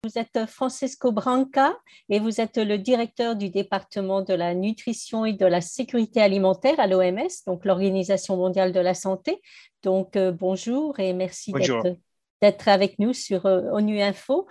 Vous êtes Francesco Branca et vous êtes le directeur du département de la nutrition et de la sécurité alimentaire à l'OMS, donc l'Organisation mondiale de la santé. Bonjour et merci Bonjour. d'être avec nous sur ONU Info.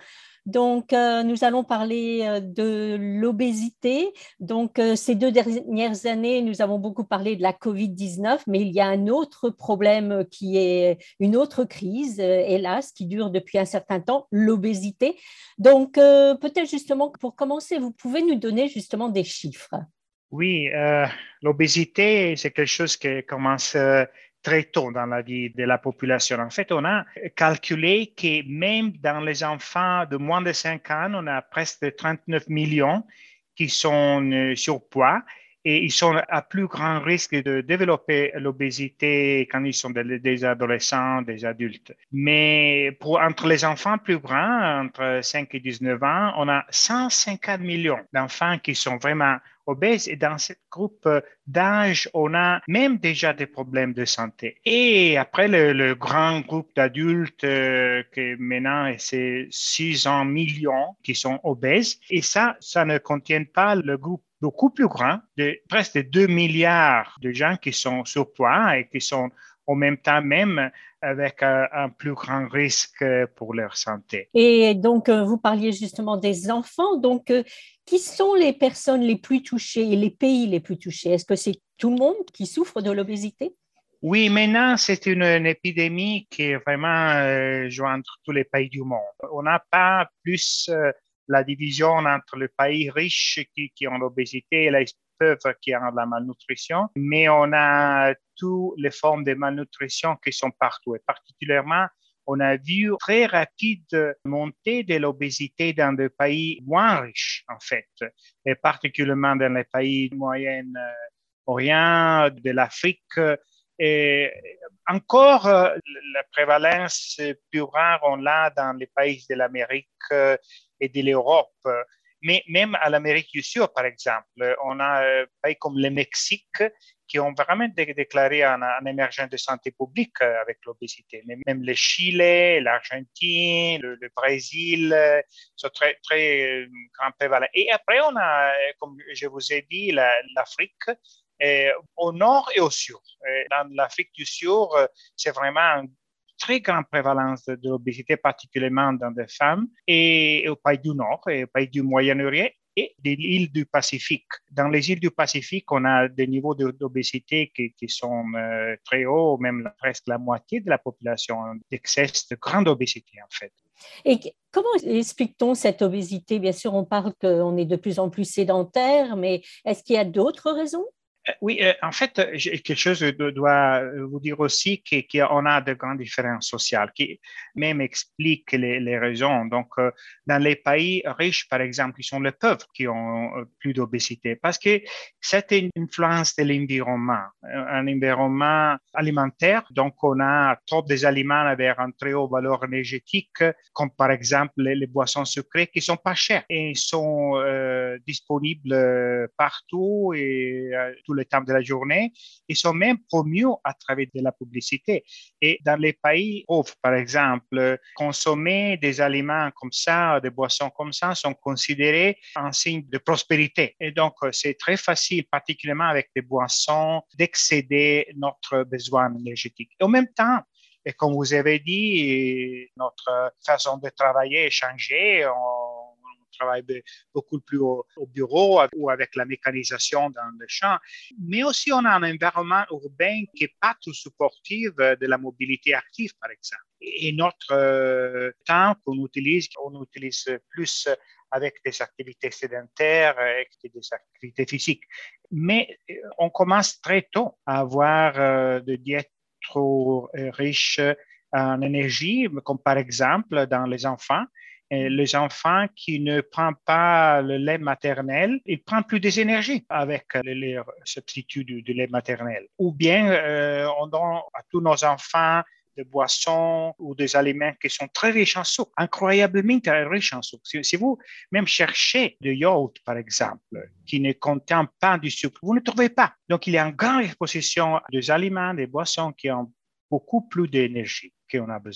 Nous allons parler de l'obésité. Ces 2 dernières années, nous avons beaucoup parlé de la COVID-19, mais il y a un autre problème qui est une autre crise, hélas, qui dure depuis un certain temps, l'obésité. Peut-être justement, pour commencer, vous pouvez nous donner justement des chiffres. Oui, l'obésité, c'est quelque chose qui commence très tôt dans la vie de la population. En fait, on a calculé que même dans les enfants de moins de 5 ans, on a presque 39 millions qui sont surpoids et ils sont à plus grand risque de développer l'obésité quand ils sont des adolescents, des adultes. Mais entre les enfants plus grands, entre 5 et 19 ans, on a 150 millions d'enfants qui sont vraiment obèses. Et dans ce groupe d'âge, on a même déjà des problèmes de santé. Et après, le grand groupe d'adultes, que maintenant, c'est 600 millions qui sont obèses. Et ça ne contient pas le groupe beaucoup plus grand de presque 2 milliards de gens qui sont surpoids et qui sont en même temps même avec un plus grand risque pour leur santé. Vous parliez justement des enfants. Qui sont les personnes les plus touchées et les pays les plus touchés? Est-ce que c'est tout le monde qui souffre de l'obésité? Oui, maintenant, c'est une épidémie qui est vraiment jointe tous les pays du monde. On n'a pas plus la division entre les pays riches qui ont l'obésité et les pauvres qui ont la malnutrition, mais on a toutes les formes de malnutrition qui sont partout. Et particulièrement, on a vu très rapide montée de l'obésité dans des pays moins riches, en fait, et particulièrement dans les pays du Moyen-Orient, de l'Afrique. Et encore, la prévalence plus rare, on l'a dans les pays de l'Amérique et de l'Europe. Mais même à l'Amérique du Sud, par exemple, on a un pays comme le Mexique qui ont vraiment déclaré un émergence de santé publique avec l'obésité. Mais même le Chili, l'Argentine, le Brésil sont très, très grand prévalents. Et après, on a, comme je vous ai dit, l'Afrique au nord et au sud. Dans l'Afrique du Sud, c'est vraiment une très grande prévalence de l'obésité, particulièrement dans les femmes, et au pays du Nord, et au pays du Moyen-Orient et des îles du Pacifique. Dans les îles du Pacifique, on a des niveaux d'obésité qui sont très hauts, même presque la moitié de la population d'excès de grande obésité, en fait. Et comment explique-t-on cette obésité? Bien sûr, on parle qu'on est de plus en plus sédentaire, mais est-ce qu'il y a d'autres raisons? Oui, en fait, quelque chose doit vous dire aussi qu'on a de grandes différences sociales qui même expliquent les raisons. Donc, dans les pays riches, par exemple, ils sont les pauvres qui ont plus d'obésité parce que c'est une influence de l'environnement, un environnement alimentaire. Donc, on a trop des aliments avec un très haut valeur énergétique, comme par exemple les boissons sucrées qui sont pas chères et sont disponibles partout et tous les temps de la journée. Ils sont même promus à travers de la publicité. Et dans les pays pauvres, par exemple, consommer des aliments comme ça, des boissons comme ça, sont considérés un signe de prospérité. Et donc, c'est très facile, particulièrement avec des boissons, d'excéder notre besoin énergétique. Et en même temps, et comme vous avez dit, notre façon de travailler est changée. On travaille beaucoup plus au bureau ou avec la mécanisation dans les champs. Mais aussi, on a un environnement urbain qui n'est pas tout supportif de la mobilité active, par exemple. Et notre temps qu'on utilise, on utilise plus avec des activités sédentaires et des activités physiques. Mais on commence très tôt à avoir des diètes trop riches en énergie, comme par exemple dans les enfants. Les enfants qui ne prennent pas le lait maternel, ils prennent plus d'énergie avec le lait substitut du lait maternel. Ou bien on donne à tous nos enfants des boissons ou des aliments qui sont très riches en sucre, incroyablement très riches en sucre. Si vous même cherchez du yaourt, par exemple, qui ne contient pas du sucre, vous ne trouvez pas. Donc, il y a une grande exposition des aliments, des boissons qui ont beaucoup plus d'énergie qu'on a besoin.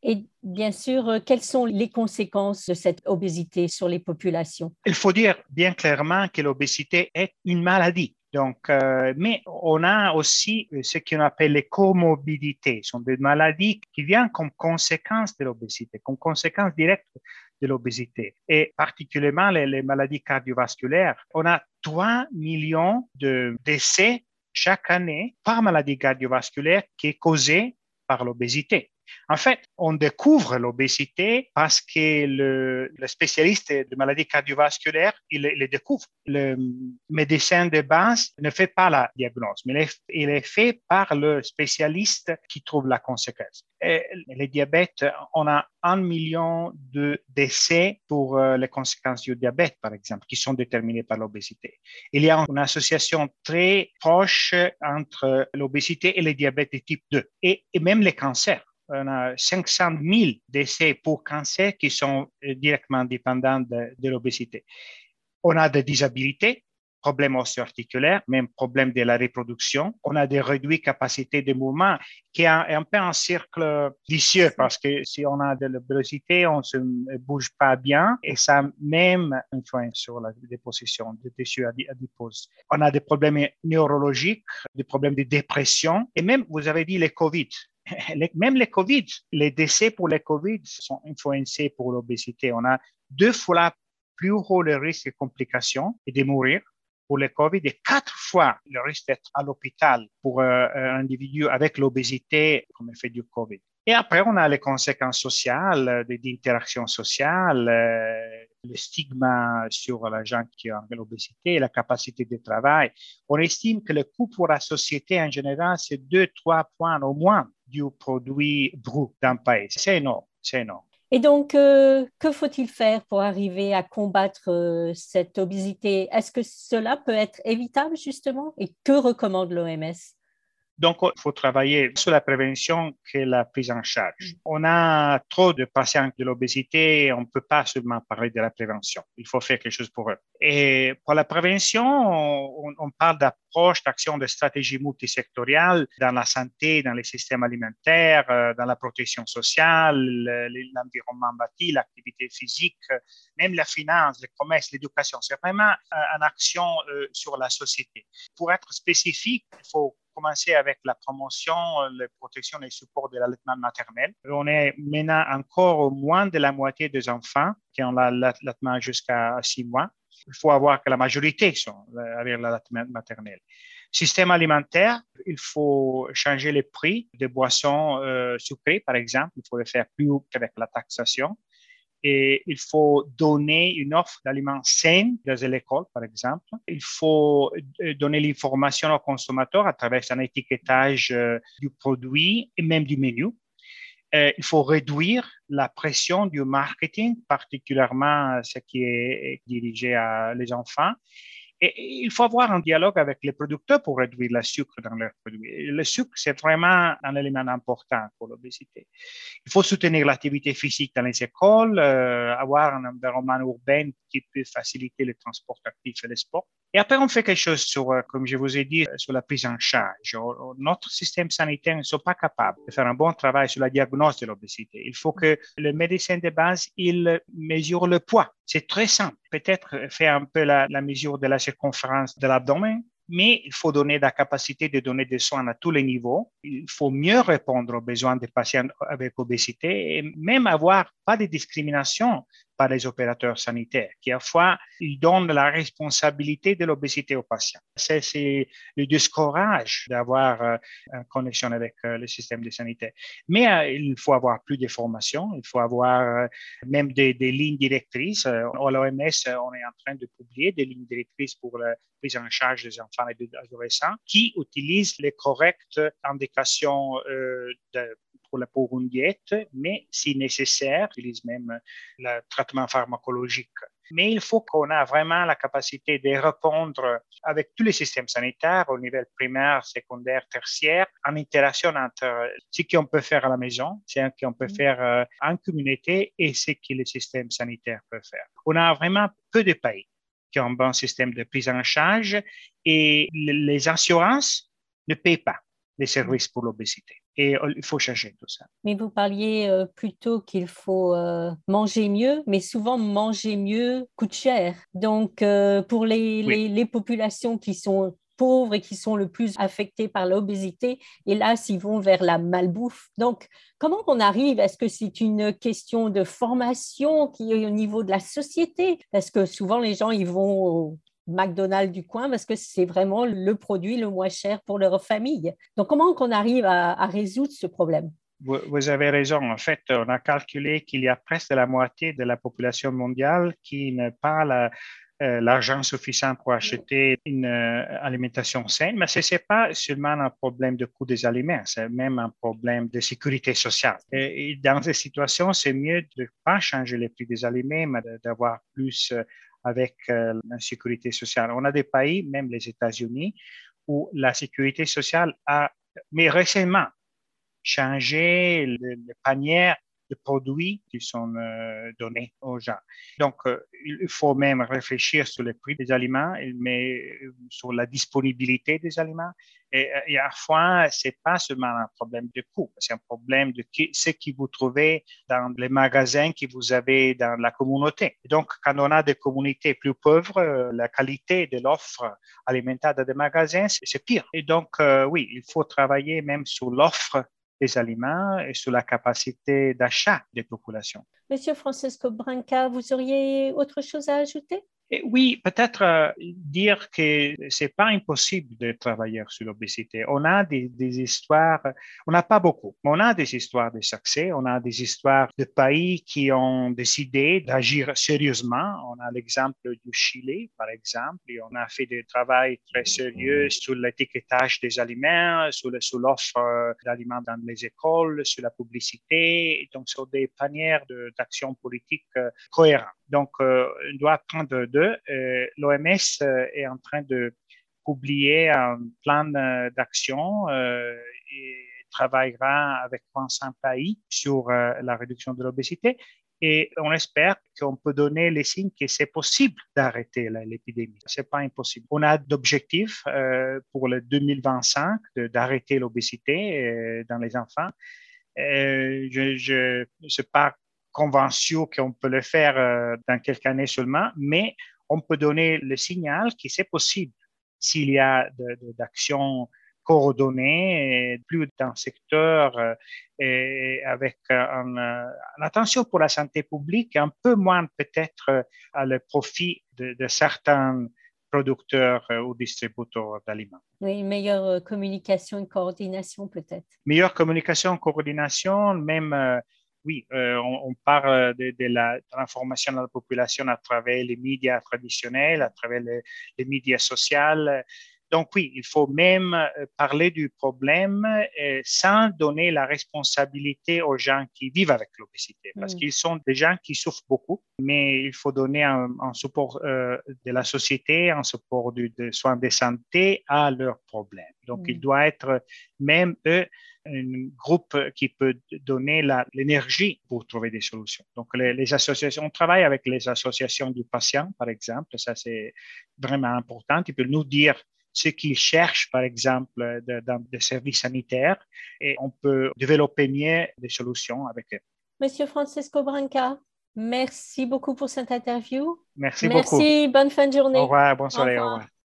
Et bien sûr, quelles sont les conséquences de cette obésité sur les populations? Il faut dire bien clairement que l'obésité est une maladie. Donc, mais on a aussi ce qu'on appelle les comorbidités. Ce sont des maladies qui viennent comme conséquence de l'obésité, comme conséquence directe de l'obésité. Et particulièrement les maladies cardiovasculaires. On a 3 millions de décès chaque année par maladie cardiovasculaire qui est causée par l'obésité. En fait, on découvre l'obésité parce que le spécialiste de maladies cardiovasculaires, il le découvre. Le médecin de base ne fait pas la diagnose, mais il est fait par le spécialiste qui trouve la conséquence. Et le diabète, on a 1 million de décès pour les conséquences du diabète, par exemple, qui sont déterminées par l'obésité. Il y a une association très proche entre l'obésité et le diabète de type 2 et même les cancers. On a 500 000 décès pour cancer qui sont directement dépendants de l'obésité. On a des disabilités, problèmes osseo-articulaires, même problèmes de la reproduction. On a des réduites capacités de mouvement qui est un peu un cercle vicieux parce que si on a de l'obésité, on ne se bouge pas bien et ça a même influence sur la déposition de tissus adipeux. On a des problèmes neurologiques, des problèmes de dépression et même, vous avez dit, les COVID. Même les COVID, les décès pour les COVID sont influencés pour l'obésité. On a 2 fois plus haut le risque de complications et de mourir pour le COVID et 4 fois le risque d'être à l'hôpital pour un individu avec l'obésité comme effet du COVID. Et après, on a les conséquences sociales, des interactions sociales, le stigma sur les gens qui ont l'obésité, la capacité de travail. On estime que le coût pour la société en général, c'est 2-3 points au moins du produit brut d'un pays. C'est énorme, c'est énorme. Et donc, que faut-il faire pour arriver à combattre cette obésité? Est-ce que cela peut être évitable justement? Et que recommande l'OMS? Donc, il faut travailler sur la prévention que la prise en charge. On a trop de patients de l'obésité, on ne peut pas seulement parler de la prévention. Il faut faire quelque chose pour eux. Et pour la prévention, on parle d'approche, d'action, de stratégie multisectorielle dans la santé, dans les systèmes alimentaires, dans la protection sociale, l'environnement bâti, l'activité physique, même la finance, le commerce, l'éducation. C'est vraiment une action sur la société. Pour être spécifique, il faut commencer avec la promotion, la protection et le support de l'allaitement maternel. On est maintenant encore moins de la moitié des enfants qui ont l'allaitement jusqu'à 6 mois. Il faut avoir que la majorité sont avec l'allaitement maternel. Système alimentaire, il faut changer les prix des boissons sucrées, par exemple. Il faut le faire plus haut qu'avec la taxation. Et il faut donner une offre d'aliments sains dans l'école, par exemple. Il faut donner l'information aux consommateurs à travers un étiquetage du produit et même du menu. Il faut réduire la pression du marketing, particulièrement ce qui est dirigé à les enfants. Et il faut avoir un dialogue avec les producteurs pour réduire le sucre dans leurs produits. Le sucre, c'est vraiment un élément important pour l'obésité. Il faut soutenir l'activité physique dans les écoles, avoir un environnement urbain qui peut faciliter le transport actif et le sport. Et après, on fait quelque chose sur, comme je vous ai dit, sur la prise en charge. Notre système sanitaire ne sont pas capables de faire un bon travail sur la diagnose de l'obésité. Il faut que le médecin de base, il mesure le poids. C'est très simple. Peut-être faire un peu la mesure de la circonférence de l'abdomen, mais il faut donner la capacité de donner des soins à tous les niveaux. Il faut mieux répondre aux besoins des patients avec obésité et même avoir pas de discrimination par les opérateurs sanitaires, qui à la fois ils donnent la responsabilité de l'obésité aux patients. C'est le discourage d'avoir une connexion avec le système de santé. Mais il faut avoir plus de formation, il faut avoir même des lignes directrices. À l'OMS, on est en train de publier des lignes directrices pour la prise en charge des enfants et des adolescents qui utilisent les correctes indications pour une diète, mais si nécessaire, utilise même le traitement pharmacologique. Mais il faut qu'on ait vraiment la capacité de répondre avec tous les systèmes sanitaires au niveau primaire, secondaire, tertiaire, en interaction entre ce qu'on peut faire à la maison, ce qu'on peut faire en communauté et ce que le système sanitaire peut faire. On a vraiment peu de pays qui ont un bon système de prise en charge et les assurances ne payent pas. les services pour l'obésité. Et il faut changer tout ça. Mais vous parliez plutôt qu'il faut manger mieux, mais souvent manger mieux coûte cher. Donc, pour Oui. les populations qui sont pauvres et qui sont le plus affectées par l'obésité, hélas, ils vont vers la malbouffe. Donc, comment on arrive? Est-ce que c'est une question de formation qui est au niveau de la société? Parce que souvent, les gens, ils vont au McDonald's du coin parce que c'est vraiment le produit le moins cher pour leur famille. Donc, comment qu'on arrive à résoudre ce problème? Vous avez raison. En fait, on a calculé qu'il y a presque la moitié de la population mondiale qui n'a pas l'argent suffisant pour acheter une alimentation saine. Mais ce n'est pas seulement un problème de coût des aliments, c'est même un problème de sécurité sociale. Et dans ces situations, c'est mieux de ne pas changer les prix des aliments, mais d'avoir plus avec la sécurité sociale. On a des pays, même les États-Unis, où la sécurité sociale a, mais récemment, changer le panier de produits qui sont donnés aux gens. Donc, il faut même réfléchir sur le prix des aliments, mais sur la disponibilité des aliments. Et à la fois, ce n'est pas seulement un problème de coût, c'est un problème de ce que vous trouvez dans les magasins que vous avez dans la communauté. Et donc, quand on a des communautés plus pauvres, la qualité de l'offre alimentaire dans des magasins, c'est pire. Et donc, oui, il faut travailler même sur l'offre des aliments et sur la capacité d'achat des populations. Monsieur Francesco Branca, vous auriez autre chose à ajouter? Et oui, peut-être dire que c'est pas impossible de travailler sur l'obésité. On a des histoires, on n'a pas beaucoup, mais on a des histoires de succès, on a des histoires de pays qui ont décidé d'agir sérieusement. On a l'exemple du Chili, par exemple, et on a fait des travail très sérieux sur l'étiquetage des aliments, sur l'offre d'aliments dans les écoles, sur la publicité, donc sur des panières d'action politique cohérentes. Donc, on doit apprendre d'eux. L'OMS est en train de publier un plan d'action et travaillera avec 300 pays sur la réduction de l'obésité. Et on espère qu'on peut donner les signes que c'est possible d'arrêter l'épidémie. Ce n'est pas impossible. On a d'objectifs pour le 2025 d'arrêter l'obésité dans les enfants. Je ne sais pas convaincu qu'on peut le faire dans quelques années seulement, mais on peut donner le signal que c'est possible s'il y a d'actions coordonnées, plus d'un secteur et avec une attention pour la santé publique, un peu moins peut-être à le profit de certains producteurs ou distributeurs d'aliments. Oui, une meilleure communication et coordination peut-être. Meilleure communication, coordination, même oui, on parle de la transformation de la population à travers les médias traditionnels, à travers les médias sociaux. Donc oui, il faut même parler du problème sans donner la responsabilité aux gens qui vivent avec l'obésité, parce qu'ils sont des gens qui souffrent beaucoup, mais il faut donner un support de la société, un support de soins de santé à leurs problèmes. Donc il doit être même eux un groupe qui peut donner l'énergie pour trouver des solutions. Donc, les associations, on travaille avec les associations du patient, par exemple. Ça, c'est vraiment important. Ils peuvent nous dire ce qu'ils cherchent, par exemple, dans des services sanitaires et on peut développer mieux des solutions avec eux. Monsieur Francesco Branca, merci beaucoup pour cette interview. Merci beaucoup. Merci, bonne fin de Au journée. revoir, bonne Au soirée, au revoir. revoir.